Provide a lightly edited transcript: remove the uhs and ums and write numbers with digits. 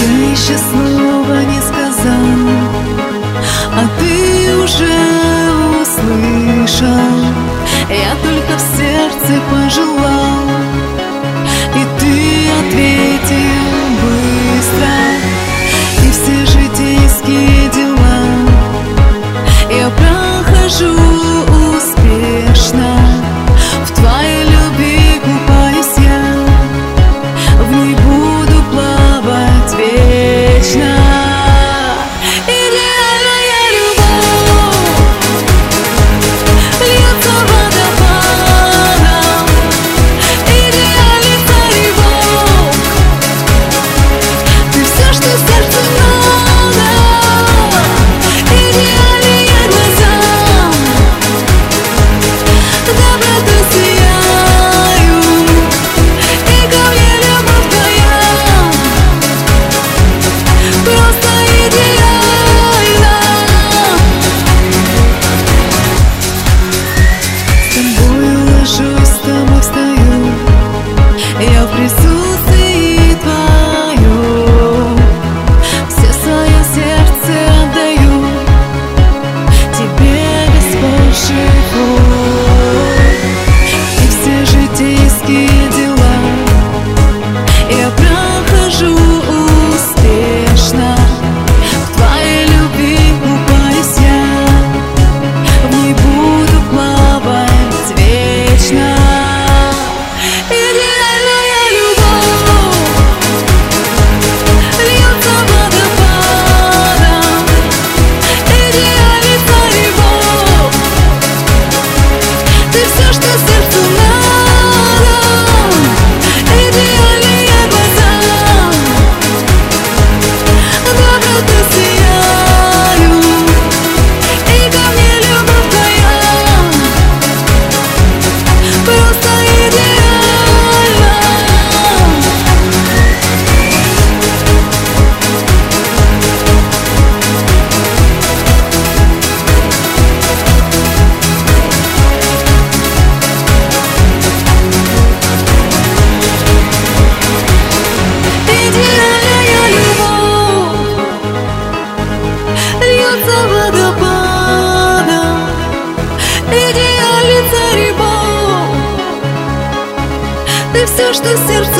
Я еще слова не сказал, а ты уже услышал. Я только в сердце пожелал, и ты ответил быстро. И все житейские дела я прохожу успешно. В твоей любви купаюсь я, в ней буду плавать вечно. Идеальная любовь льется водопадом, идеальный царь-бог. Ты все, что сердцу надо, идеальные глаза, добротой сияют, и ко мне любовь твоя просто идеальна. С тобою ложусь, с тобой встаю, я в присутствии твоем. Все свое сердце отдаю тебе, Господь живой. И все житейские дела я прохожу успешно. В твоей любви купаюсь я, в ней буду плавать вечно. Идеальная любовь льется водопадом, идеальный царь-бог. Ты все, что сердцу надо, идеальные глаза, добротой сияют, и ко мне любовь твоя просто идеальна. Идеальная любовь льется водопадом, идеальный царь-бог. Ты все, что сердце